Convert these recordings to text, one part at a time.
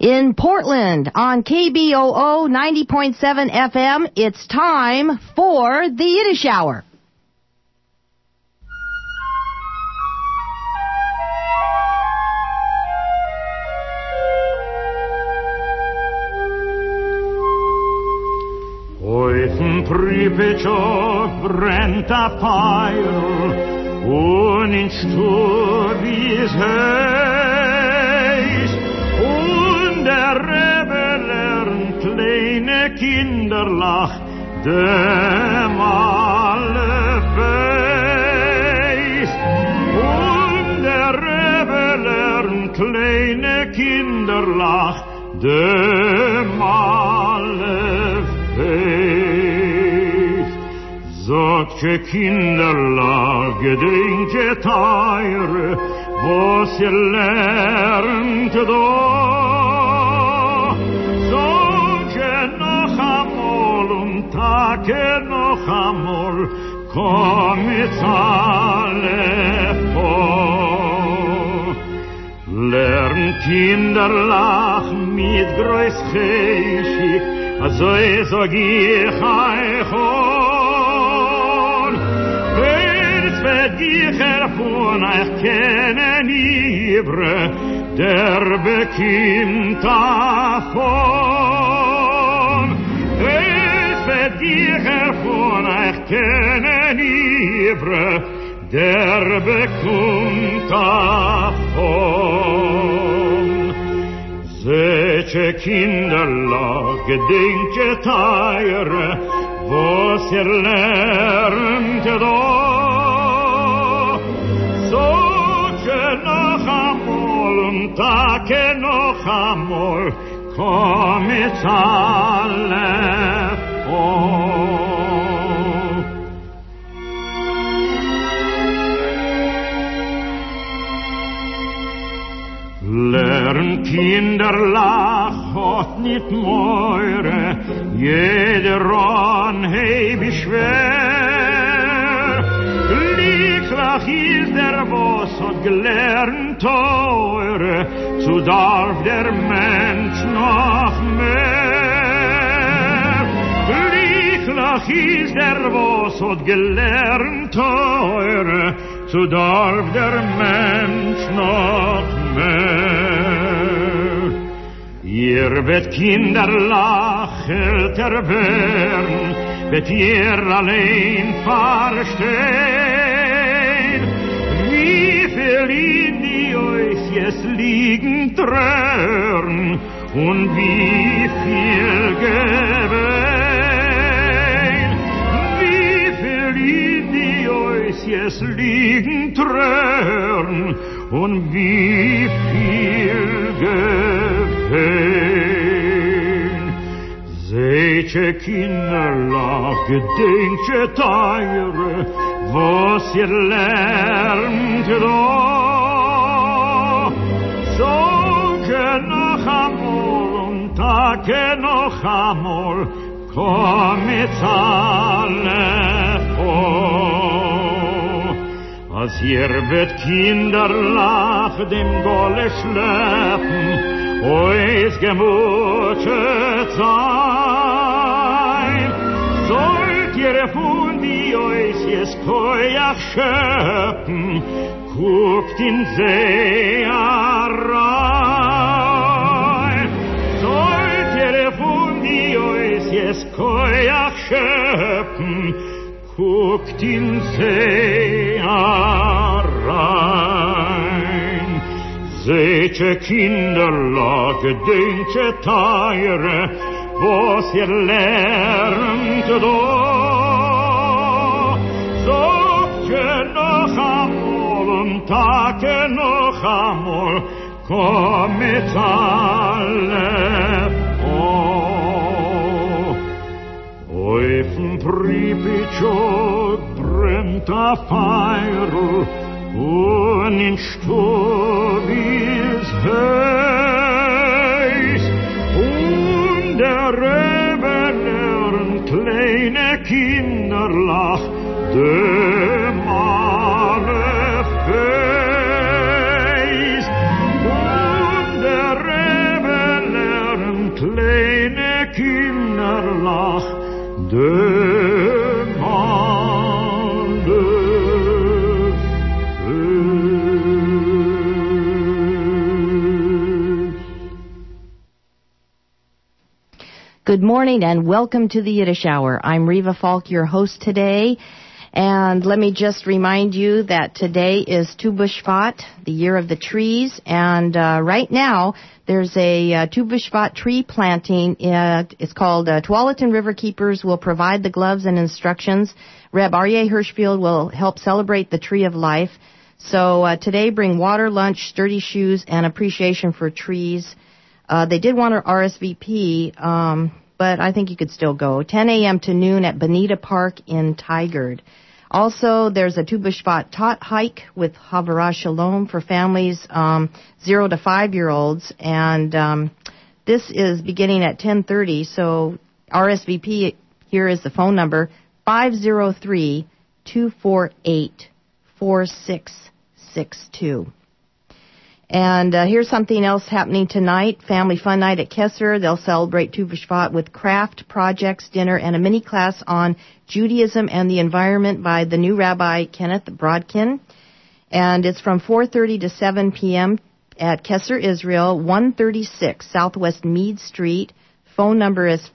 In Portland, on KBOO 90.7 FM, it's time for the Yiddish Hour. Oif'n Pripetjo brennt a Feuer und in Stub ist heiß und der Rebbe lernt kleine Kinderlach dem alle weiß und der Rebbe lernt kleine Kinderlach dem alle Solche Kinderlach gedenke teure, was ihr lernt da. Solche noch einmal und Tage noch einmal, komm jetzt alle vor. Lernt Kinderlach mit groß Geschick, also sag ich euch on. Wenn's wird dich erfuhren, euch kennen Ibre, der bekommt davon. Wenn's wird dich erfuhren, euch kennen Ibre, der bekommt davon. Seche Kinderlach, gedenke teure, was ihr lernt da. Soche noch einmal und Tage noch einmal, komm jetzt alle vor. Lern Kinderlach hat nit meure, jeder an hei beschwer. Glücklich ist der, was hat gelernt teure, zu darf der Mensch noch mehr. Glücklich ist der, was hat gelernt teure, zu darf der Mensch noch mehr. Ihr wird Kinderlach älter werden, wird ihr allein verstehen, wie viel in die euch jetzt liegen Tränen und wie viel Gewehen, wie viel in die euch jetzt liegen Tränen und wie viel Gewehen. Seche Kinderlach, gedenke teure, was ihr lernt da. Soge noch einmal und Tage noch einmal, komm jetzt alle vor. Als ihr wird Kinderlach dem Golle schleppen, ois gemutet sein, sollt ihr von die ois jes Koyach schöpfen, guckt in See rein. Sollt ihr von die ois jes Koyach schöpfen, guckt in See rein. Seche Kinderlach, gedenke teure, was ihr lernt da. Soche noch einmal und Tage noch einmal, kommet alle vor. Oif'n Pripetjo brennt a Feuer, und in Stub ist heiß, und der Rebbe lernt kleine Kinderlach, dem alle weiß, und der Rebbe Good morning and welcome to the Yiddish Hour. I'm Reva Falk, your host today. And let me just remind you that today is Tu B'Shvat, the year of the trees. And right now, there's a Tu B'Shvat tree planting. It's called Tualatin River Keepers will provide the gloves and instructions. Reb Aryeh Hirschfield will help celebrate the Tree of Life. So today, bring water, lunch, sturdy shoes, and appreciation for trees. They did want to RSVP, but I think you could still go. 10 a.m. to noon at Bonita Park in Tigard. Also, there's a Tu B'Shvat tot hike with Havara Shalom for families 0 to 5-year-olds, and this is beginning at 10:30. So RSVP, here is the phone number, 503-248-4662. And here's something else happening tonight, Family Fun Night at Kesser. They'll celebrate Tu B'Shvat with craft projects, dinner, and a mini class on Judaism and the environment by the new Rabbi Kenneth Brodkin. And it's from 4:30 to 7 p.m. at Kesser, Israel, 136 Southwest Meade Street. Phone number is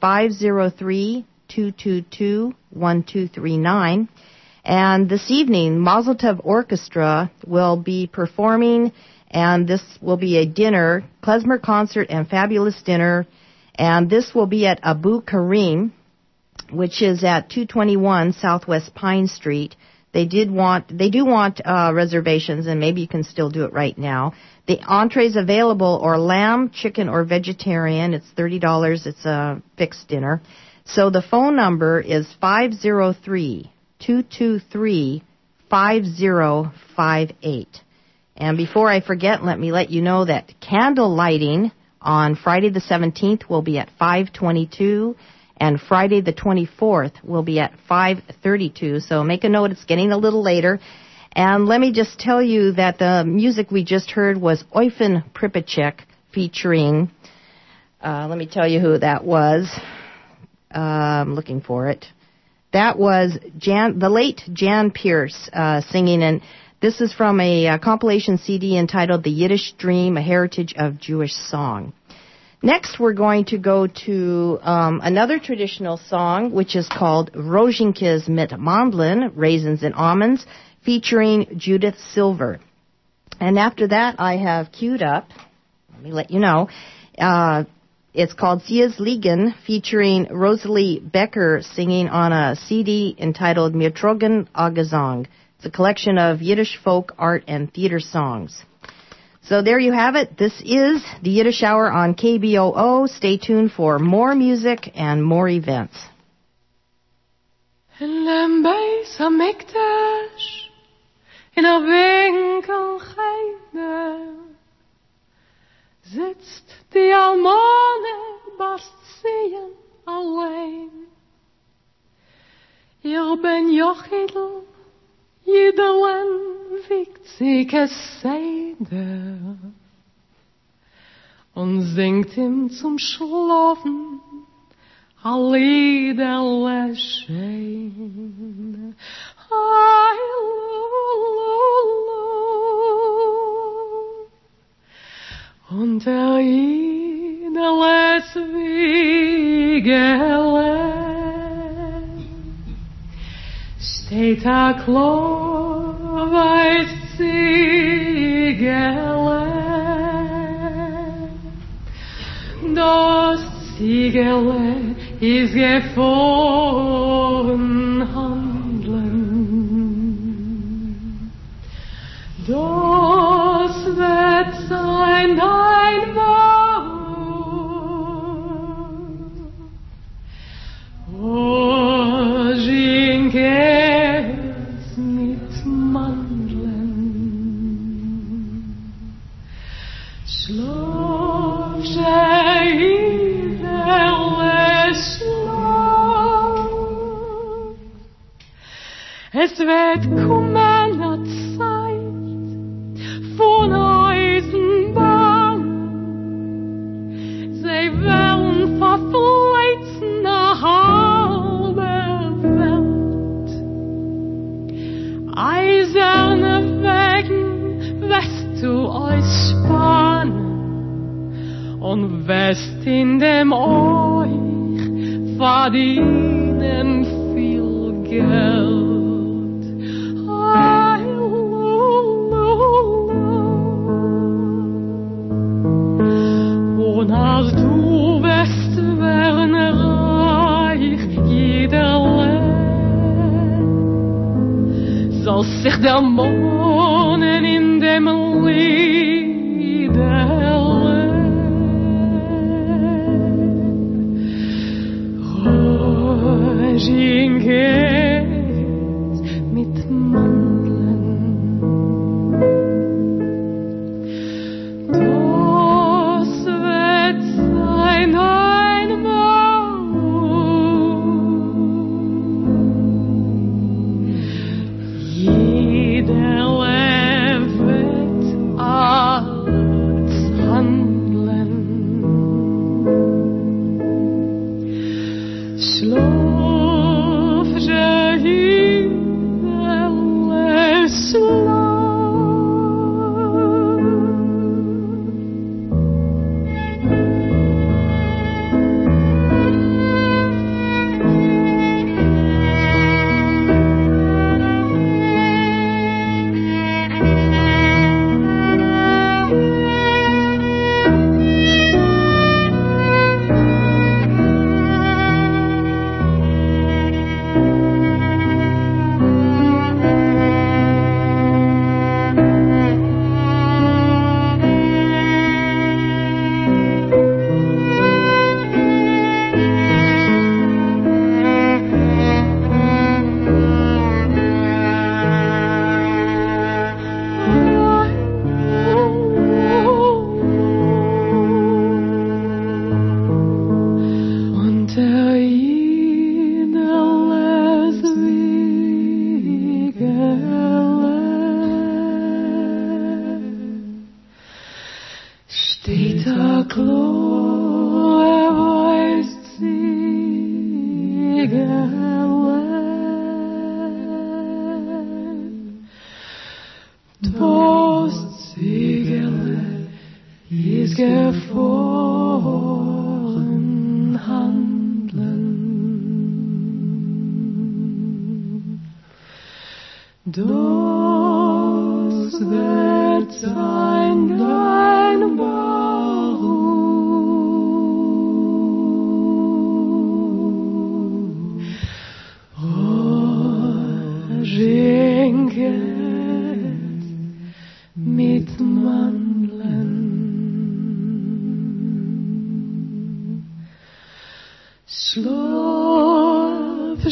503-222-1239. And this evening, Mazel Tov Orchestra will be performing, and this will be a dinner, klezmer concert and fabulous dinner, and this will be at Abu Karim, which is at 221 Southwest Pine Street. They do want reservations, and maybe you can still do it right now. The entrees available are lamb, chicken, or vegetarian. It's $30. It's a fixed dinner. So the phone number is 503-223-5058. And before I forget, let me let you know that candle lighting on Friday the 17th will be at 5:22, and Friday the 24th will be at 5:32. So make a note, it's getting a little later. And let me just tell you that the music we just heard was Eufen Pripacek featuring, let me tell you who that was. I'm looking for it. That was the late Jan Pierce singing, and this is from a compilation CD entitled The Yiddish Dream, A Heritage of Jewish Song. Next, we're going to go to another traditional song, which is called Rozinkes mit Mandeln, Raisins and Almonds, featuring Judith Silver. And after that, I have queued up, let me let you know, it's called Sias Liegen, featuring Rosalie Becker singing on a CD entitled Mir Trogen a Gesang. It's a collection of Yiddish folk, art, and theater songs. So there you have it. This is the Yiddish Hour on KBOO. Stay tuned for more music and more events. In dem Beis HaMikdash, in a Winkel Heide, sitzt die Almone Bastien allein. Ihr ben Jochidl, Jidelen wiegt sie Seide und singt ihm zum Schlafen a Liederle schön. Und Liederle Zwiegele steht a Klo weiß Ziegele. Das Ziegele ist gefahren handeln. Das wird sein dein Wort. Rozinkes mit Mandeln. Schlaf, Scheiderle, schlaf. Es wird kommen a Zeit von Eisenbahn. Sie werden verfleizen a halbe Welt. Eiserne Wegen wirst du euch spannen und wirst in dem euch verdienen viel Geld. Und als du wirst werden reich, jeder Land, soll sich der Mohnen in dem Lied erleben. Röschen geht mit Mandeln, das wird sein einmal. Jeder wird als handeln. Schlaf, Jehidele, schlaf. Und der Jedeles Wiegele steht da klar, weiß Ziegele. Das Ziegele ist gefroren handeln. Das wird sein dein Beruf. Röschen geht mit Mandeln. Schlaf,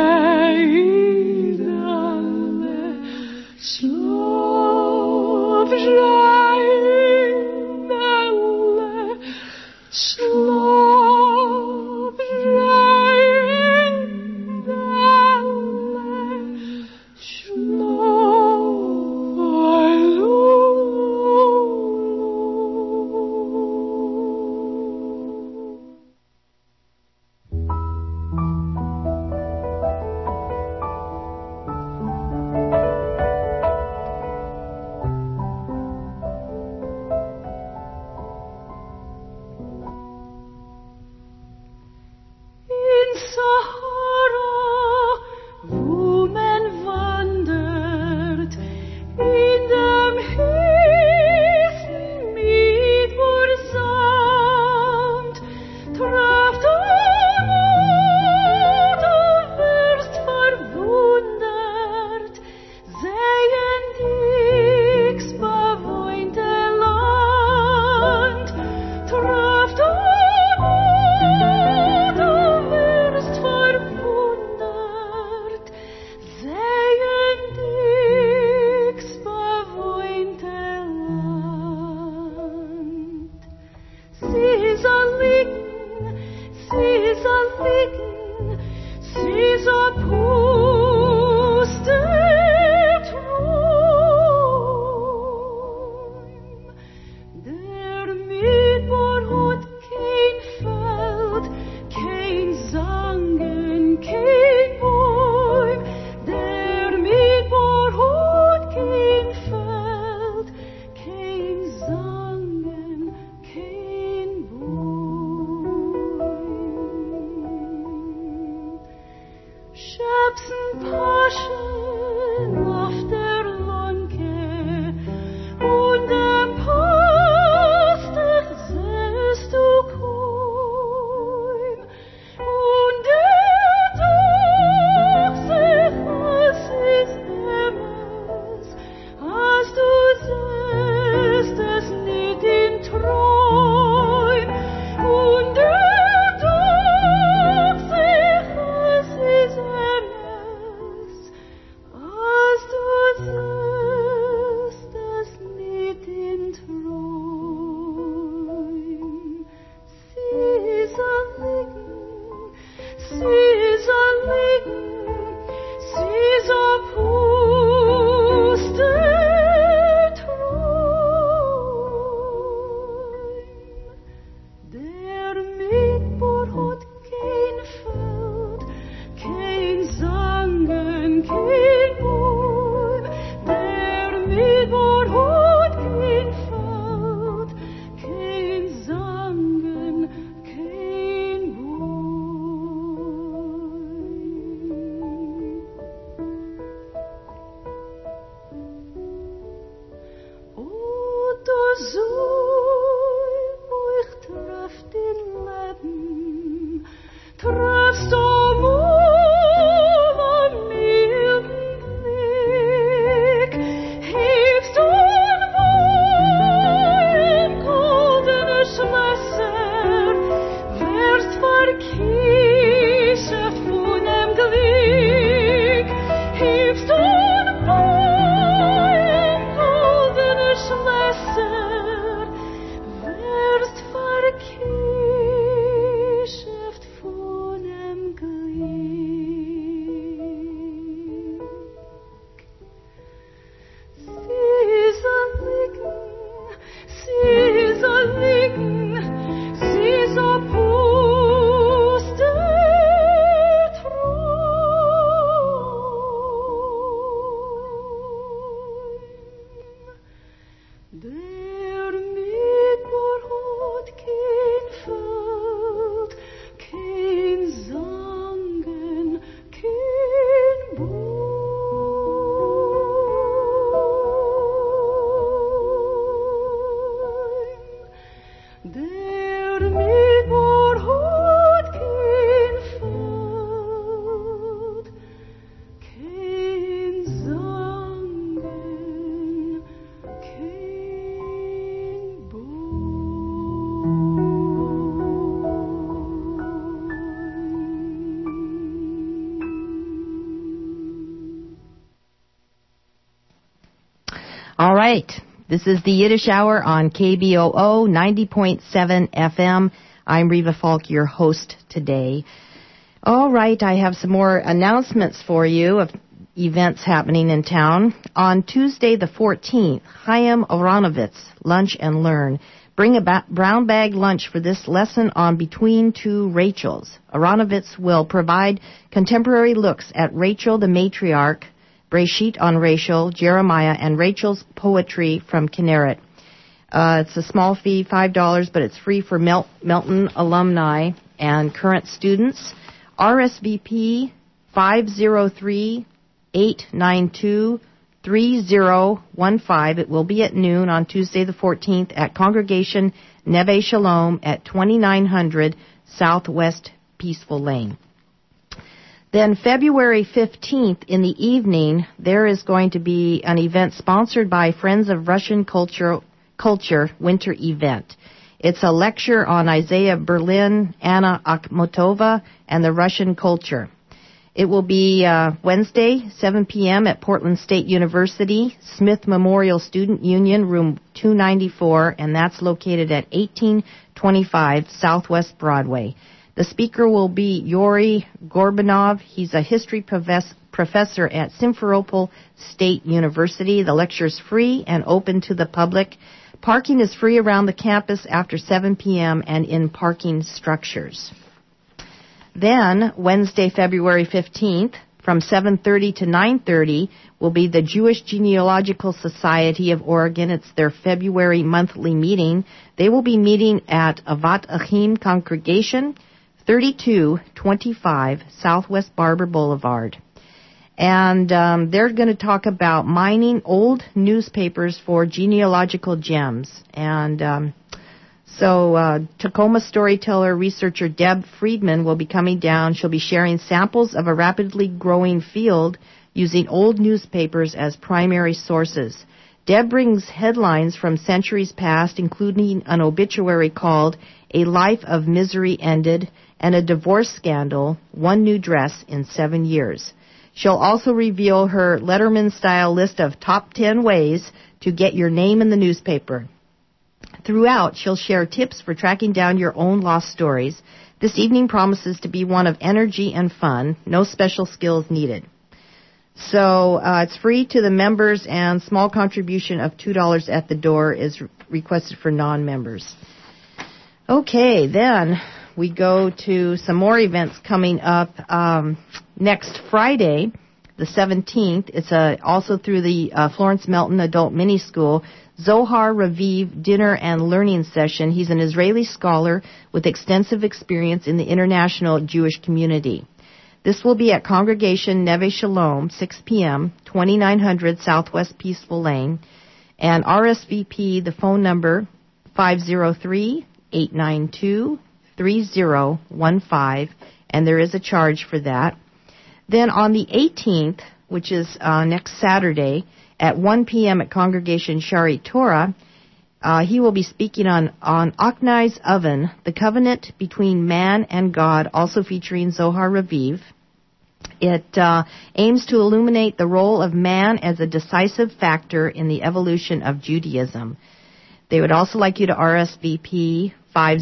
Jehidele, schlaf, Jehidele, schlaf, Jehidele, schlaf. right. This is the Yiddish Hour on KBOO 90.7 FM. I'm Reva Falk, your host today. All right, I have some more announcements for you of events happening in town. On Tuesday the 14th, Chaim Aronovitz, Lunch and Learn. Bring a brown bag lunch for this lesson on Between Two Rachels. Aronovitz will provide contemporary looks at Rachel the matriarch, Breshit on Rachel, Jeremiah, and Rachel's poetry from Kinneret. It's a small fee, $5, but it's free for Melton alumni and current students. RSVP 503-892-3015. It will be at noon on Tuesday the 14th at Congregation Neve Shalom at 2900 Southwest Peaceful Lane. Then February 15th in the evening, there is going to be an event sponsored by Friends of Russian Culture Winter Event. It's a lecture on Isaiah Berlin, Anna Akhmatova, and the Russian culture. It will be Wednesday, 7 p.m. at Portland State University, Smith Memorial Student Union, room 294, and that's located at 1825 Southwest Broadway. The speaker will be Yuri Gorbanov. He's a history professor at Simferopol State University. The lecture is free and open to the public. Parking is free around the campus after 7 p.m. and in parking structures. Then, Wednesday, February 15th, from 7:30 to 9:30, will be the Jewish Genealogical Society of Oregon. It's their February monthly meeting. They will be meeting at Avat Achim Congregation, 3225 Southwest Barber Boulevard. And they're going to talk about mining old newspapers for genealogical gems. And so Tacoma storyteller, researcher Deb Friedman will be coming down. She'll be sharing samples of a rapidly growing field using old newspapers as primary sources. Deb brings headlines from centuries past, including an obituary called A Life of Misery Ended and a divorce scandal, one new dress in 7 years. She'll also reveal her Letterman-style list of top 10 ways to get your name in the newspaper. Throughout, she'll share tips for tracking down your own lost stories. This evening promises to be one of energy and fun, no special skills needed. So it's free to the members, and small contribution of $2 at the door is requested for non-members. Okay, then we go to some more events coming up next Friday, the 17th. It's also through the Florence Melton Adult Mini School, Zohar Raviv Dinner and Learning Session. He's an Israeli scholar with extensive experience in the international Jewish community. This will be at Congregation Neve Shalom, 6 p.m., 2900 Southwest Peaceful Lane. And RSVP, the phone number, 503-892-3015, and there is a charge for that. Then on the 18th, which is next Saturday, at 1 p.m. at Congregation Shari Torah, he will be speaking on Achnai's Oven, the covenant between man and God, also featuring Zohar Raviv. It aims to illuminate the role of man as a decisive factor in the evolution of Judaism. They would also like you to RSVP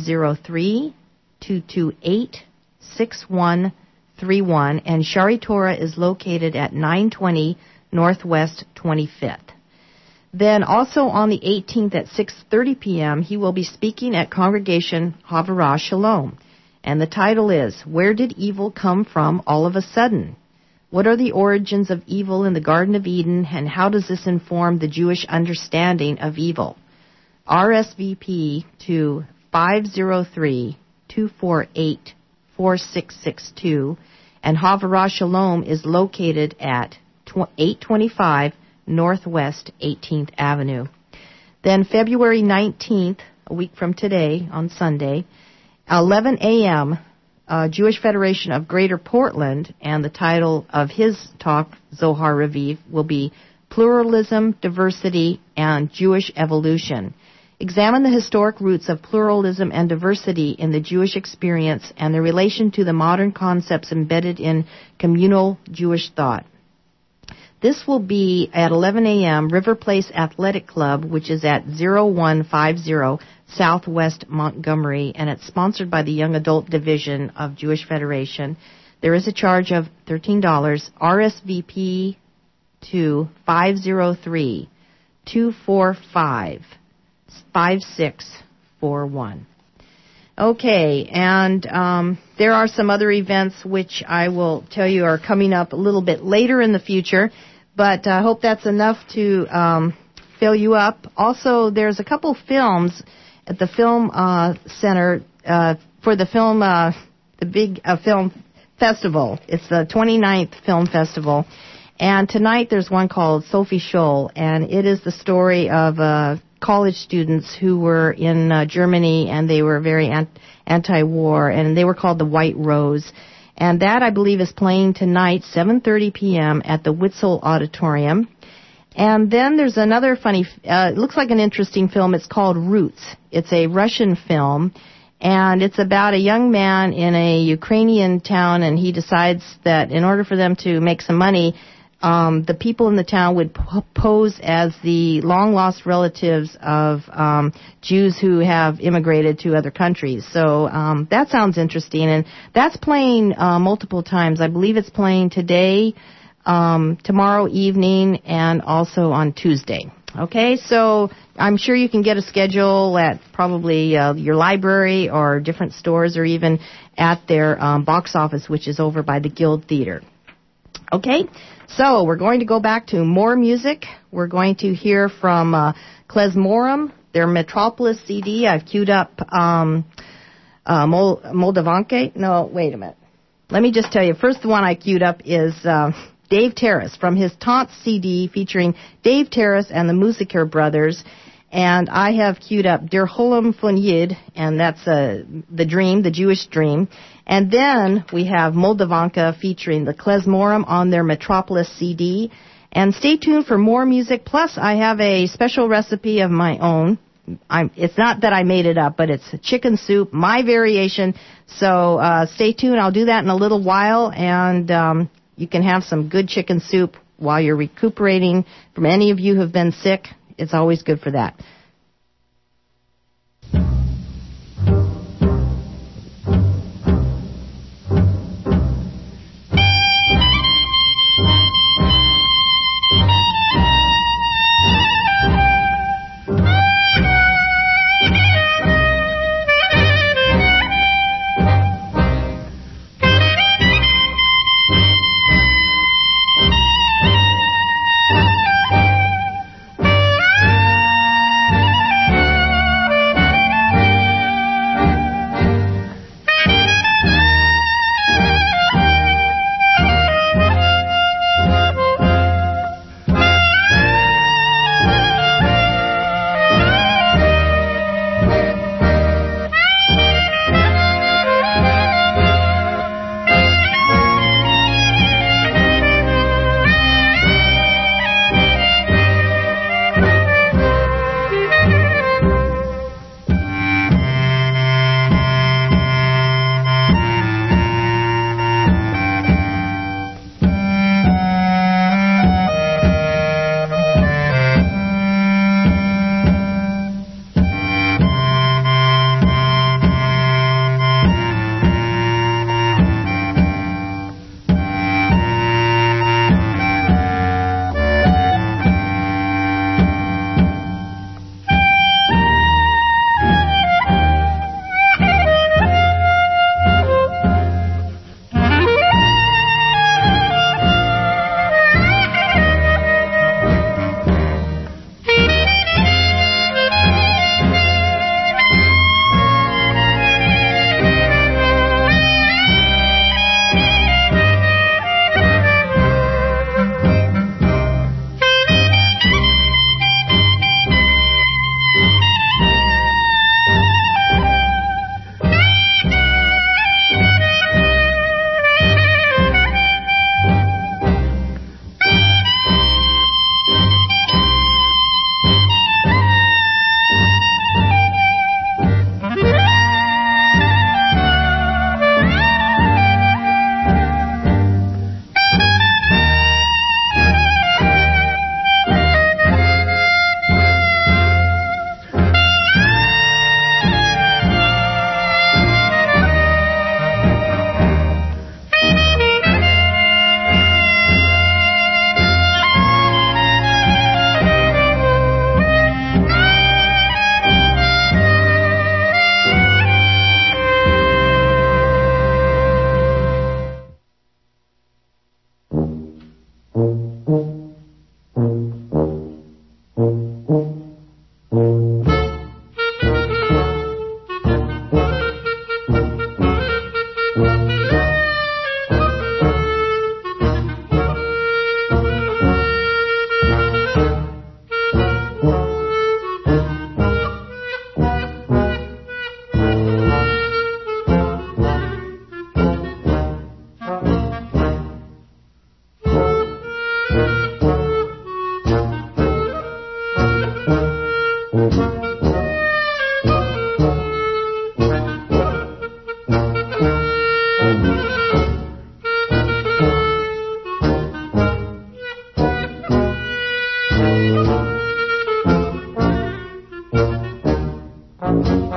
503-228-6131, and Shari Torah is located at 920 Northwest 25th. Then also on the 18th at 6:30 p.m., he will be speaking at Congregation Havurah Shalom. And the title is, Where Did Evil Come From All of a Sudden? What are the origins of evil in the Garden of Eden, and how does this inform the Jewish understanding of evil? RSVP to 503-248-4662, and Havurah Shalom is located at 825 Northwest 18th Avenue. Then February 19th, a week from today, on Sunday, 11 a.m., Jewish Federation of Greater Portland, and the title of his talk, Zohar Raviv, will be Pluralism, Diversity, and Jewish Evolution. Examine the historic roots of pluralism and diversity in the Jewish experience and the relation to the modern concepts embedded in communal Jewish thought. This will be at 11 a.m. River Place Athletic Club, which is at 0150 Southwest Montgomery, and it's sponsored by the Young Adult Division of Jewish Federation. There is a charge of $13. RSVP to 503-245-5641. Okay, and there are some other events which I will tell you are coming up a little bit later in the future, but I hope that's enough to fill you up. Also, there's a couple films at the Film Center for the film, the big film festival. It's the 29th Film Festival. And tonight there's one called Sophie Scholl, and it is the story of college students who were in Germany, and they were very anti-war, and they were called the White Rose. And that, I believe, is playing tonight, 7:30 p.m. at the Witzel Auditorium. And then there's another funny, it looks like an interesting film. It's called Roots. It's a Russian film, and it's about a young man in a Ukrainian town, and he decides that in order for them to make some money, the people in the town would pose as the long-lost relatives of Jews who have immigrated to other countries. So that sounds interesting, and that's playing multiple times. I believe it's playing today, tomorrow evening, and also on Tuesday. Okay, so I'm sure you can get a schedule at probably your library or different stores, or even at their box office, which is over by the Guild Theater. Okay, so we're going to go back to more music. We're going to hear from Klezmorum, their Metropolis CD. I've queued up Moldavanke. No, wait a minute. Let me just tell you. First, the one I queued up is Dave Terrace from his Taunt CD featuring Dave Terrace and the Musiker Brothers. And I have queued up Der Holam von Yid, and that's the Dream, the Jewish Dream. And then we have Moldavanka featuring the Klezmorum on their Metropolis CD. And stay tuned for more music. Plus, I have a special recipe of my own. It's not that I made it up, but it's chicken soup, my variation. So stay tuned. I'll do that in a little while, and you can have some good chicken soup while you're recuperating from any of you who have been sick. It's always good for that.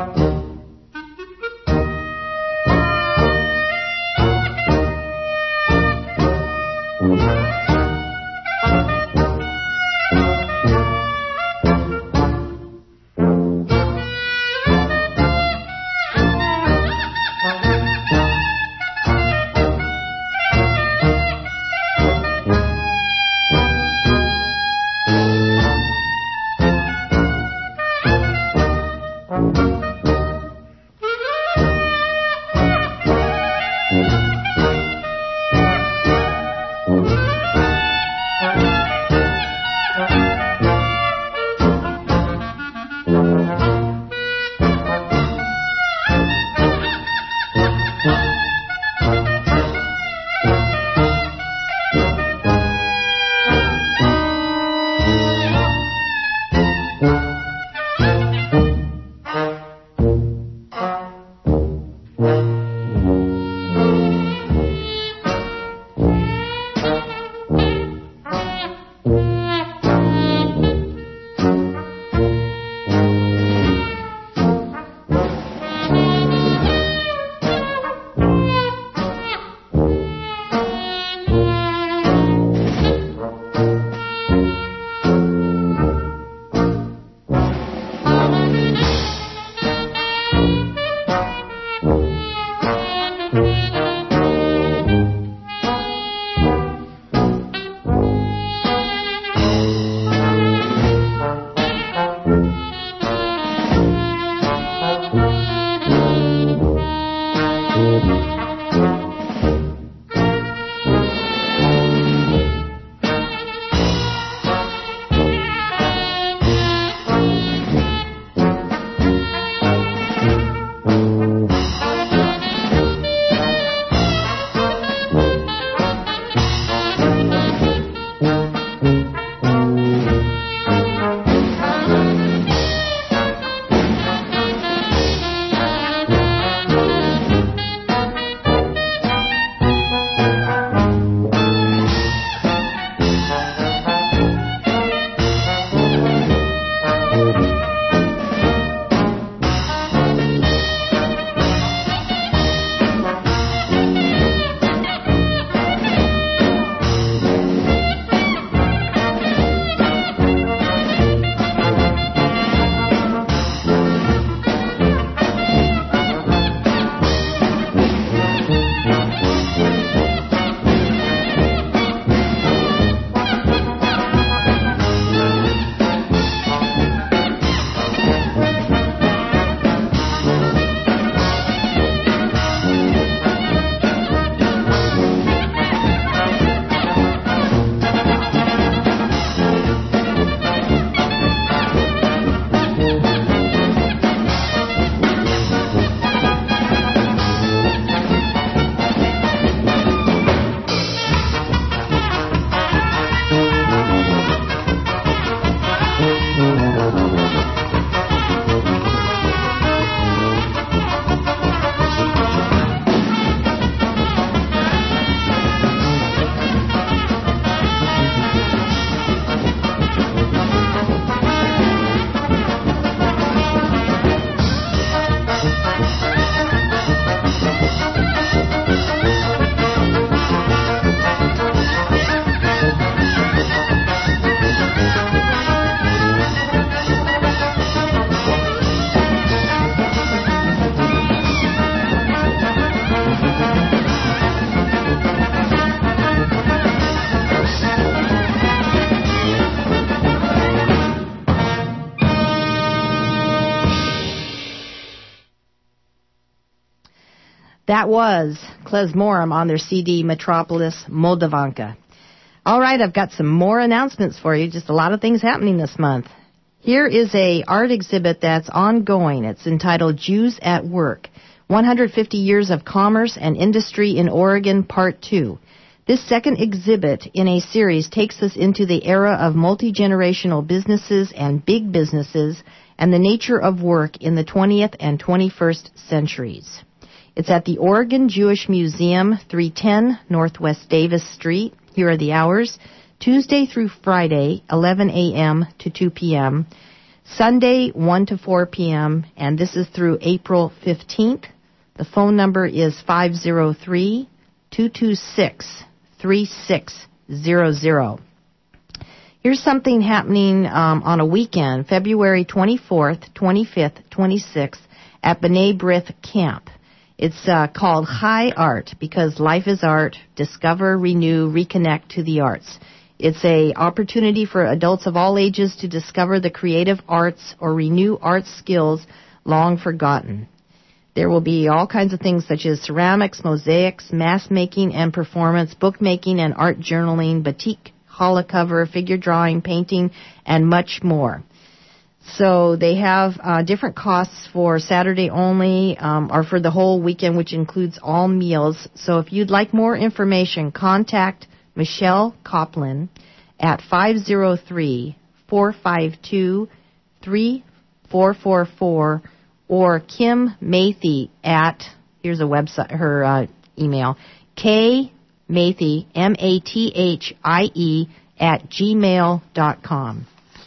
That was Klezmorim on their CD Metropolis Moldavanka. All right, I've got some more announcements for you. Just a lot of things happening this month. Here is a art exhibit that's ongoing. It's entitled Jews at Work, 150 Years of Commerce and Industry in Oregon, Part 2. This second exhibit in a series takes us into the era of multi-generational businesses and big businesses and the nature of work in the 20th and 21st centuries. It's at the Oregon Jewish Museum, 310 Northwest Davis Street. Here are the hours: Tuesday through Friday, 11 a.m. to 2 p.m., Sunday, 1 to 4 p.m., and this is through April 15th. The phone number is 503-226-3600. Here's something happening on a weekend, February 24th, 25th, 26th, at B'nai B'rith Camp. It's called High Art, because life is art. Discover, renew, reconnect to the arts. It's an opportunity for adults of all ages to discover the creative arts or renew art skills long forgotten. There will be all kinds of things such as ceramics, mosaics, mask making and performance, bookmaking and art journaling, batik, challah cover, figure drawing, painting, and much more. So they have different costs for Saturday only or for the whole weekend, which includes all meals. So if you'd like more information, contact Michelle Coplin at 503-452-3444 or Kim Mathy at, here's a website, her email, kmathie, M-A-T-H-I-E, at gmail.com.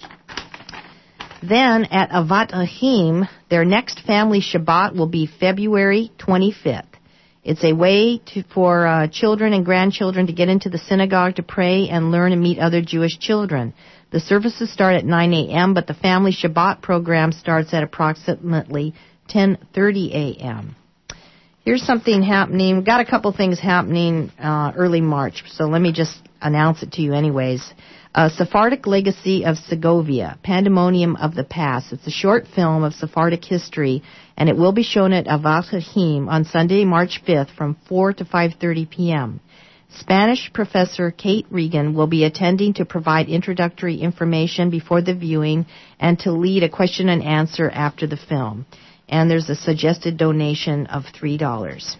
Then at Avat Ahim, their next family Shabbat will be February 25th. It's a way for children and grandchildren to get into the synagogue to pray and learn and meet other Jewish children. The services start at 9 a.m., but the family Shabbat program starts at approximately 10:30 a.m. Here's something happening. We've got a couple things happening early March, so let me just announce it to you anyways. Sephardic Legacy of Segovia, Pandemonium of the Past. It's a short film of Sephardic history, and it will be shown at Avat Hahim on Sunday, March 5th from 4 to 5:30 p.m. Spanish professor Kate Regan will be attending to provide introductory information before the viewing and to lead a question and answer after the film. And there's a suggested donation of $3.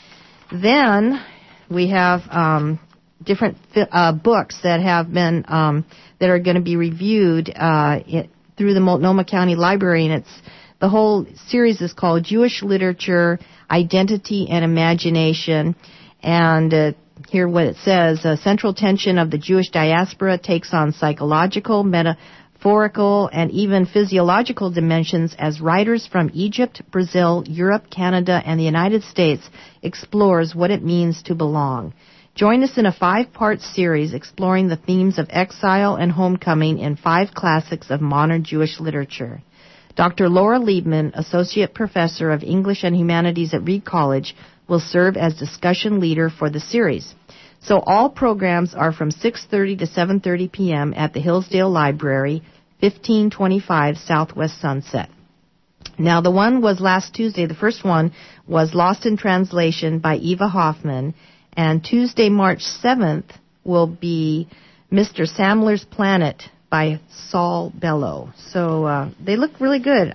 Then we have different books that have been that are going to be reviewed through the Multnomah County Library, and the whole series is called Jewish Literature, Identity and Imagination. And here what it says: central tension of the Jewish diaspora takes on psychological, metaphorical, and even physiological dimensions as writers from Egypt, Brazil, Europe, Canada, and the United States explores what it means to belong. Join us in a 5-part series exploring the themes of exile and homecoming in 5 classics of modern Jewish literature. Dr. Laura Liebman, Associate Professor of English and Humanities at Reed College, will serve as discussion leader for the series. So all programs are from 6:30 to 7:30 p.m. at the Hillsdale Library, 1525 Southwest Sunset. Now, the one was last Tuesday. The first one was Lost in Translation by Eva Hoffman. And Tuesday, March 7th, will be Mr. Samler's Planet by Saul Bellow. So they look really good.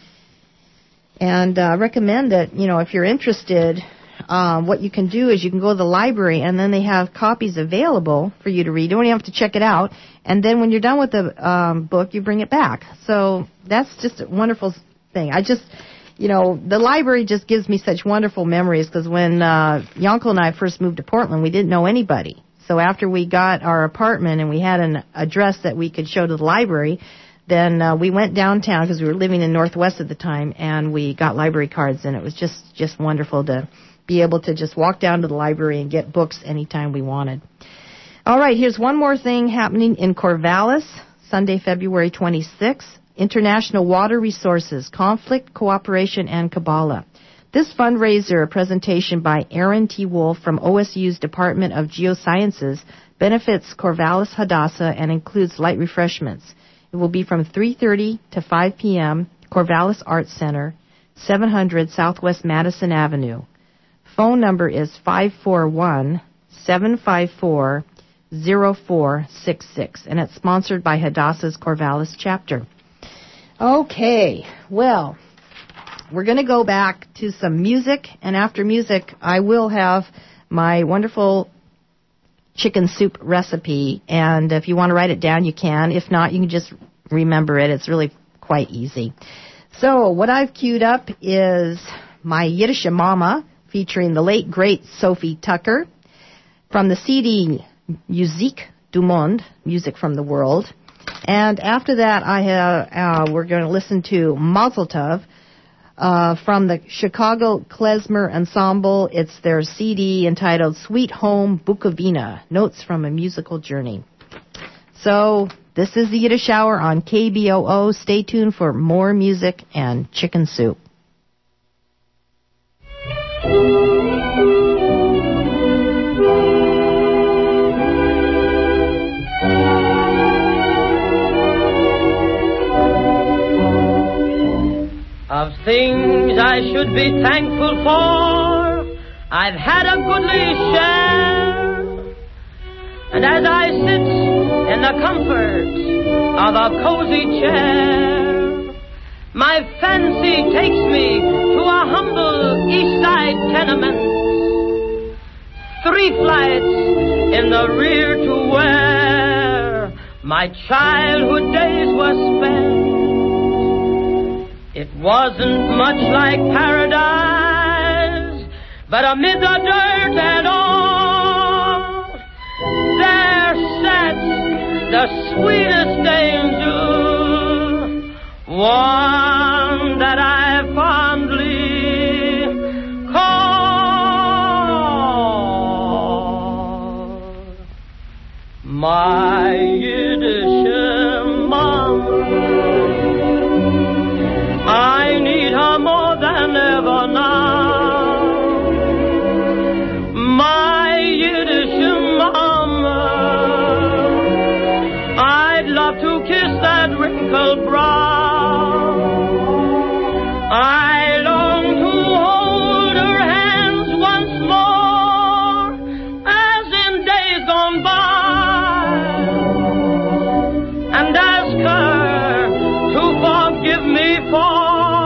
And I recommend that, if you're interested, what you can do is you can go to the library, and then they have copies available for you to read. You don't even have to check it out. And then when you're done with the book, you bring it back. So that's just a wonderful thing. The library just gives me such wonderful memories, because when Yankel and I first moved to Portland, we didn't know anybody. So after we got our apartment and we had an address that we could show to the library, then we went downtown, because we were living in Northwest at the time, and we got library cards, and it was just wonderful to be able to just walk down to the library and get books anytime we wanted. All right, here's one more thing happening in Corvallis, Sunday, February 26th. International Water Resources, Conflict, Cooperation, and Kabbalah. This fundraiser presentation by Aaron T. Wolf from OSU's Department of Geosciences benefits Corvallis Hadassah and includes light refreshments. It will be from 3:30 to 5 p.m., Corvallis Arts Center, 700 Southwest Madison Avenue. Phone number is 541-754-0466, and it's sponsored by Hadassah's Corvallis chapter. Okay, well, we're going to go back to some music, and after music, I will have my wonderful chicken soup recipe, and if you want to write it down, you can. If not, you can just remember it. It's really quite easy. So what I've queued up is my Yiddish Mama, featuring the late, great Sophie Tucker, from the CD Musique du Monde, Music from the World. And after that, we're going to listen to Mazel Tov from the Chicago Klezmer Ensemble. It's their CD entitled Sweet Home Bukovina, Notes from a Musical Journey. So this is the Yiddish Hour on KBOO. Stay tuned for more music and chicken soup. Of things I should be thankful for, I've had a goodly share. And as I sit in the comfort of a cozy chair, my fancy takes me to a humble east side tenement, 3 flights in the rear to where my childhood days were spent. It wasn't much like paradise, but amid the dirt and all, there sat the sweetest angel, one that I fondly call my Yiddish mama. I need her more than ever now. My Yiddish mama, I'd love to kiss that wrinkled brow. I long to hold her hands once more, as in days gone by, and ask her to forgive me for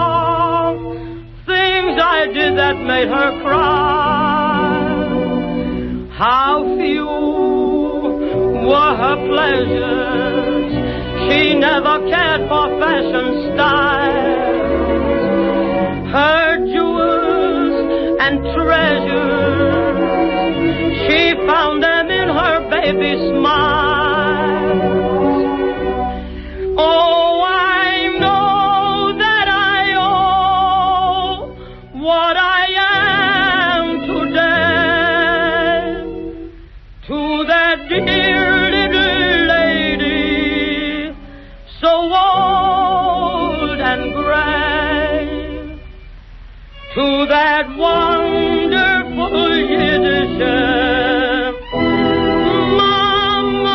things I did that made her cry. How few were her pleasures. She never cared for fashion styles. Her jewels and treasures, she found them in her baby smiles. Oh, I know that I owe what I am today to that dear little lady, so old and gray, to that wonderful Yiddish mama,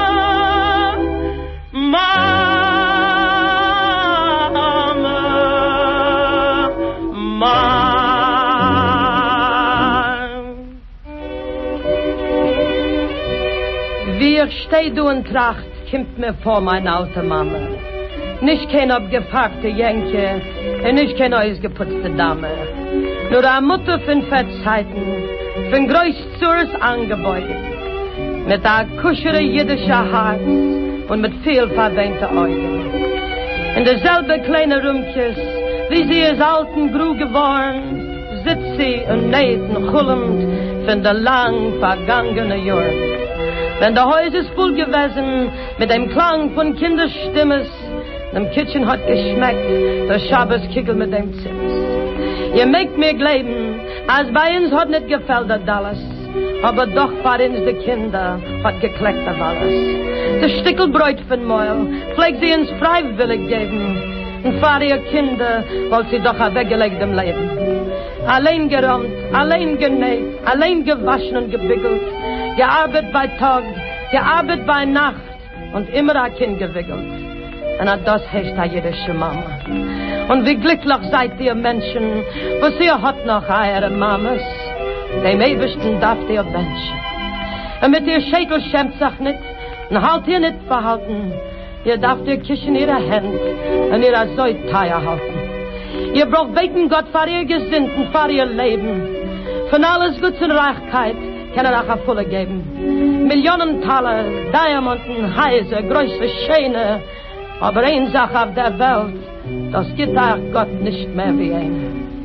Wie ich steh du in Tracht, kommt mir vor mein alte Mama. Nicht kein abgepackte Jenke, und nicht kein ausgeputzte Dame. Nur eine Mutter von Fettzeiten, von Größzures Angebäude. Mit einem kuschere jüdischer Herz und mit viel verwähnte Augen. In derselbe kleine Rümkes, wie sie ist alten Gru geworden, sitzt sie und näht und chullend von der lang vergangenen Jahren. Wenn der Haus ist voll gewesen mit dem Klang von Kinderstimmes, dem Kitchen hat geschmeckt, der Schabbaskickel mit dem Zims. Ihr mögt mir glauben, als bei uns hat nicht gefällt das alles, aber doch bei uns die Kinder hat gekleckt auf alles. Das Stickelbräut von Meul pflegt sie uns freiwillig geben, und für ihr Kinder wollt sie doch ein weggelegtem Leben. Allein geräumt, allein genäht, allein gewaschen und gewickelt, gearbeitet bei Tag, gearbeitet bei Nacht und immer ein Kind gewickelt. Und das heißt eine jüdische Mama. Und wie glücklich seid ihr Menschen, was ihr habt noch eure Mamas, dem Ewigsten darf ihr wünschen. Und mit ihr Schädel schämt sich nicht, und halt ihr nicht verhalten, ihr darft ihr küssen ihre Hände und ihr so teuer halten. Ihr braucht beten Gott für ihr Gesinnt und für ihr Leben. Von alles Gutes und Reichkeit kann auch eine Fülle geben. Millionen Taler, Diamanten, Häuser, große Schäne, aber eine Sache auf der Welt, das gibt auch Gott nicht mehr wie eine.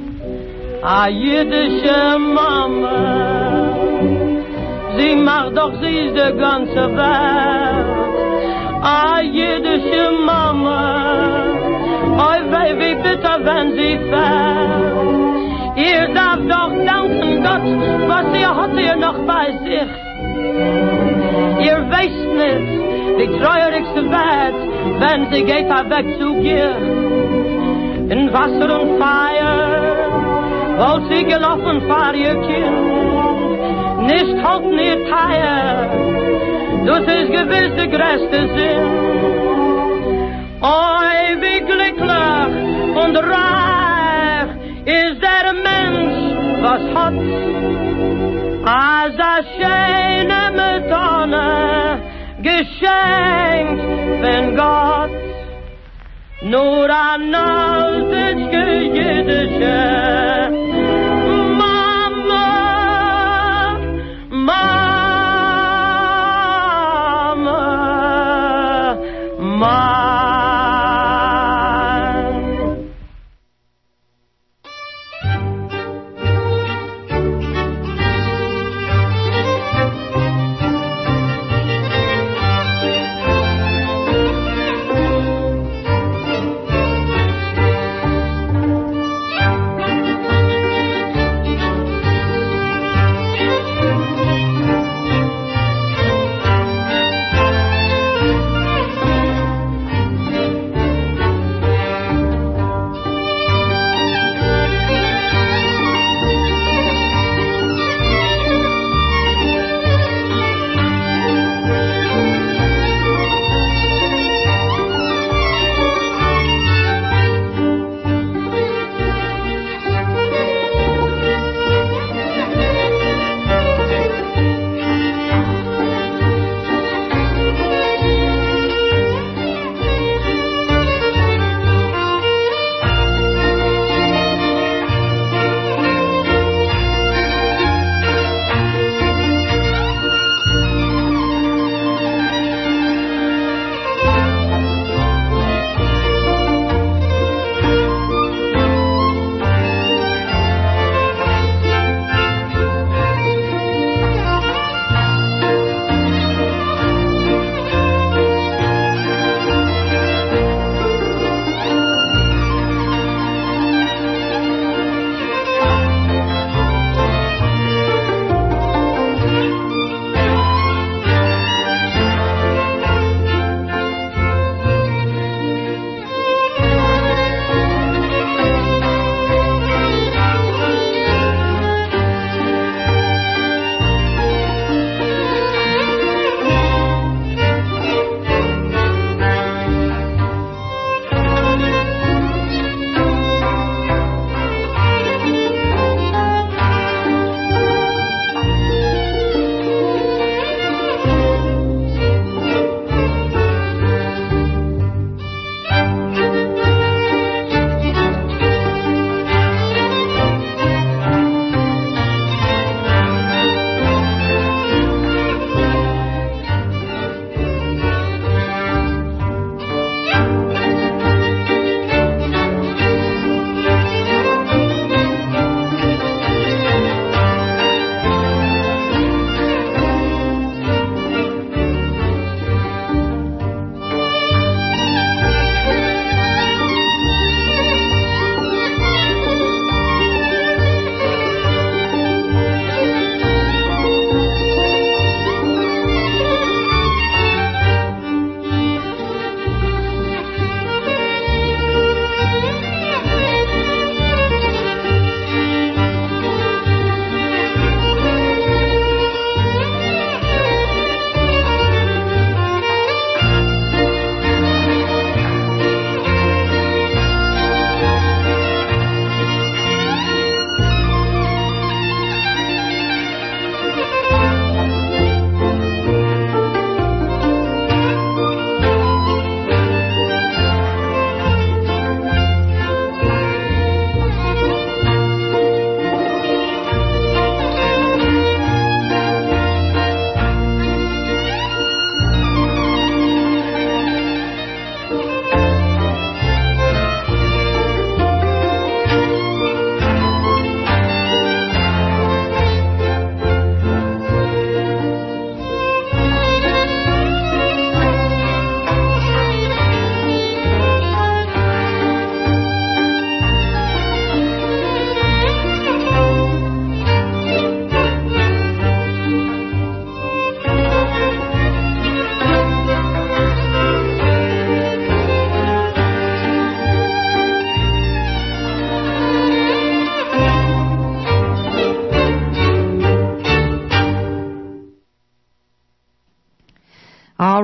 A jüdische Mama, sie macht doch sie die ganze Welt. a jüdische Mama. Oi, wei, wie bitter, wenn sie fällt. Ihr darf doch danken Gott, was hat ihr noch bei sich. Ihr wisst nicht, wie treurig sie wird, wenn sie geht weg zu dir. In Wasser und Feuer, wollt sie gelaufen vor ihr Kind. Nicht halten ihr Teier, das ist gewiss der größte Sinn. Oi, wie glücklich und reich ist der Mensch, was hat als a schöne Madonna geschenkt von Gott. Nur an altitschke jüdische Mama, Mama, Mama.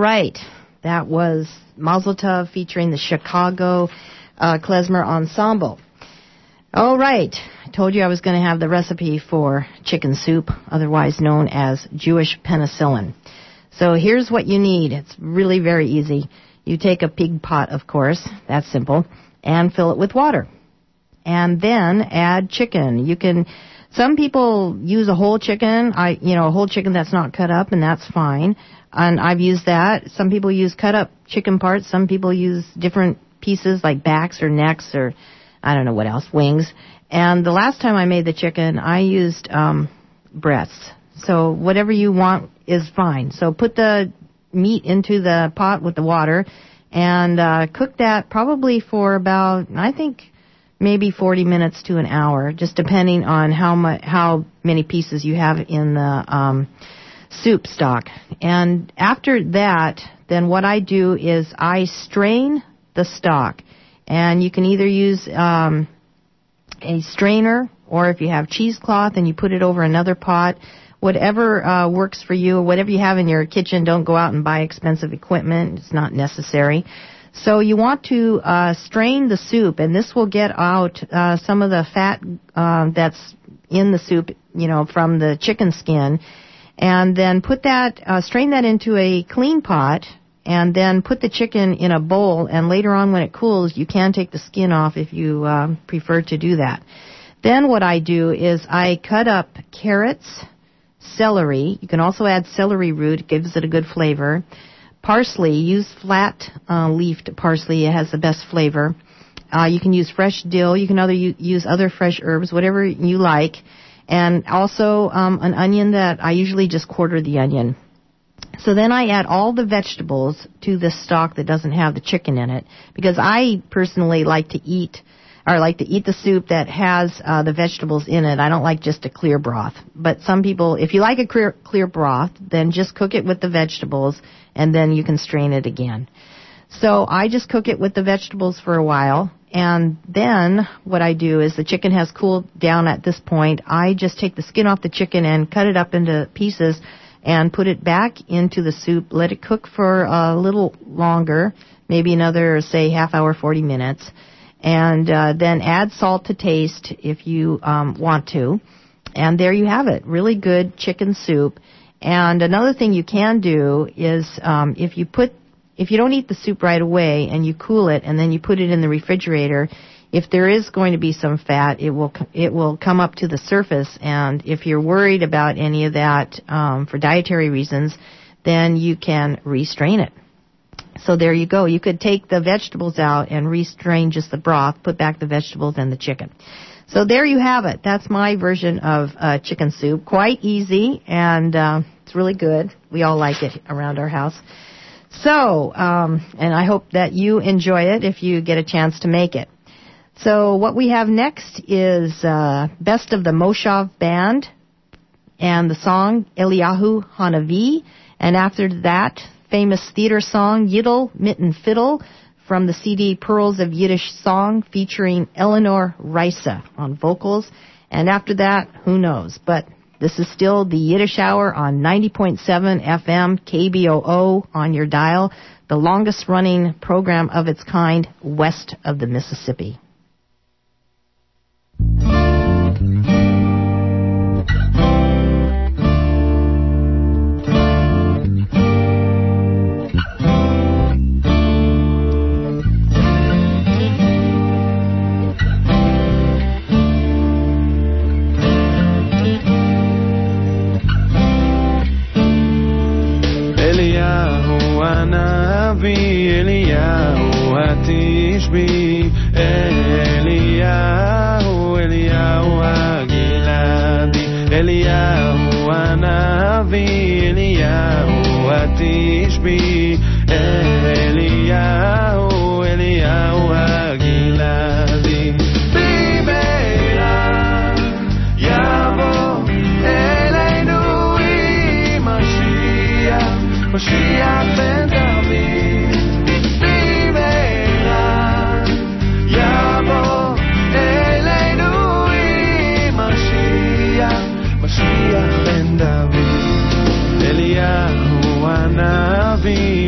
right. That was Mazel Tov featuring the Chicago Klezmer Ensemble. All right. I told you I was going to have the recipe for chicken soup, otherwise known as Jewish penicillin. So here's what you need. It's really very easy. You take a pig pot, of course. That's simple. And fill it with water. And then add chicken. Some people use a whole chicken, a whole chicken that's not cut up, and that's fine. And I've used that. Some people use cut up chicken parts. Some people use different pieces like backs or necks or I don't know what else, wings. And the last time I made the chicken, I used breasts. So whatever you want is fine. So put the meat into the pot with the water and cook that probably for about, I think, maybe 40 minutes to an hour, just depending on how many pieces you have in the soup stock. And after that, then what I do is I strain the stock. And you can either use a strainer, or if you have cheesecloth and you put it over another pot, whatever works for you, whatever you have in your kitchen. Don't go out and buy expensive equipment. It's not necessary. So you want to strain the soup, and this will get out some of the fat that's in the soup, from the chicken skin. And then strain that into a clean pot, and then put the chicken in a bowl, and later on when it cools, you can take the skin off if you prefer to do that. Then what I do is I cut up carrots, celery. You can also add celery root. It gives it a good flavor. Parsley. Use flat-leafed parsley. It has the best flavor. You can use fresh dill. You can use other fresh herbs, whatever you like. And also an onion that I usually just quarter the onion. So then I add all the vegetables to this stock that doesn't have the chicken in it, because I personally like to eat the soup that has the vegetables in it. I don't like just a clear broth. But some people, if you like a clear broth, then just cook it with the vegetables, and then you can strain it again. So I just cook it with the vegetables for a while, and then what I do is the chicken has cooled down at this point. I just take the skin off the chicken and cut it up into pieces and put it back into the soup, let it cook for a little longer, maybe another, say, half hour, 40 minutes, and then add salt to taste if you want to. And there you have it, really good chicken soup. And another thing you can do is if you don't eat the soup right away and you cool it and then you put it in the refrigerator, if there is going to be some fat, it will come up to the surface, and if you're worried about any of that for dietary reasons, then you can restrain it. So there you go. You could take the vegetables out and restrain just the broth, put back the vegetables and the chicken. So there you have it. That's my version of chicken soup. Quite easy, and it's really good. We all like it around our house. So, and I hope that you enjoy it if you get a chance to make it. So what we have next is Best of the Moshav Band and the song Eliyahu Hanavi. And after that, famous theater song Yiddle Mitten Fiddle from the CD Pearls of Yiddish Song featuring Eleanor Reisa on vocals. And after that, who knows? But this is still the Yiddish Hour on 90.7 FM KBOO on your dial, the longest running program of its kind west of the Mississippi. Eliyahu Hanavi, Eliyahu Hatishbi, Eliyahu Hagiladi, Eliyahu Hanavi, Eliyahu Hatishbi, Eliyahu Hagiladi. Bimela Yavo Eleinu Mashiach ben David, Bimela Yavo Eleinu Mashiach ben David, Eliyahu Hanavi,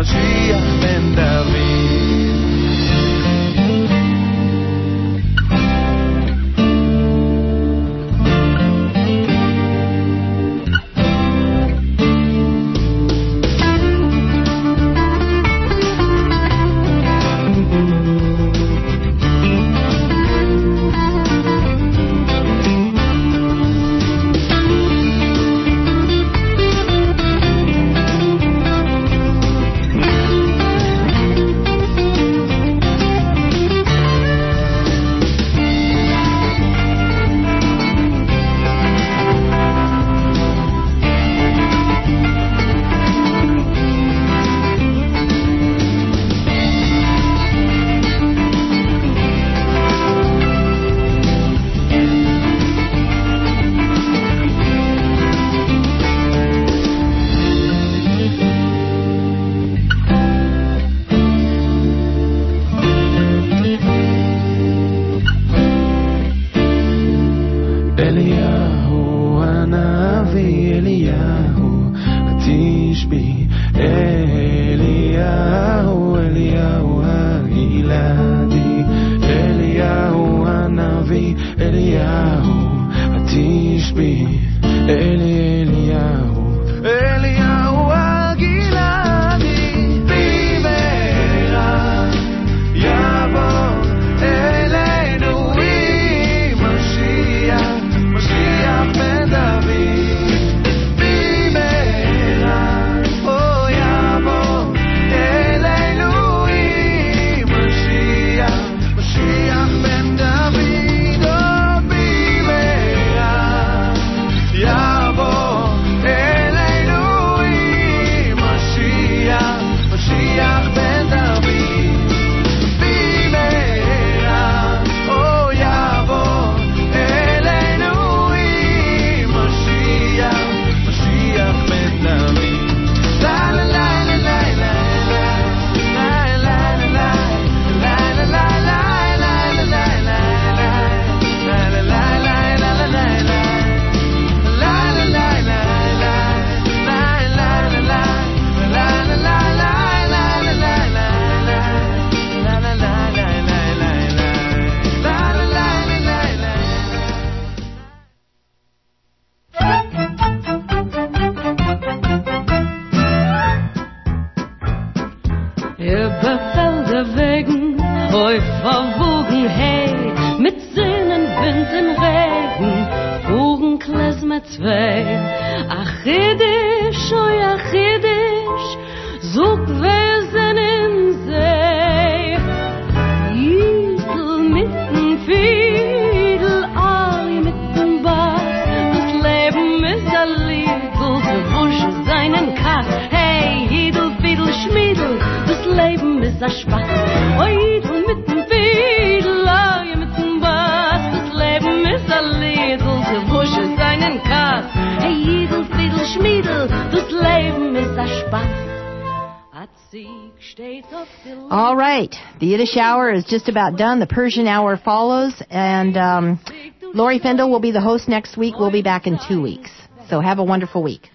משיח בן דוד. All right, the Yiddish hour is just about done. The Persian hour follows, and Lori Fendel will be the host next week. We'll be back in 2 weeks. So have a wonderful week.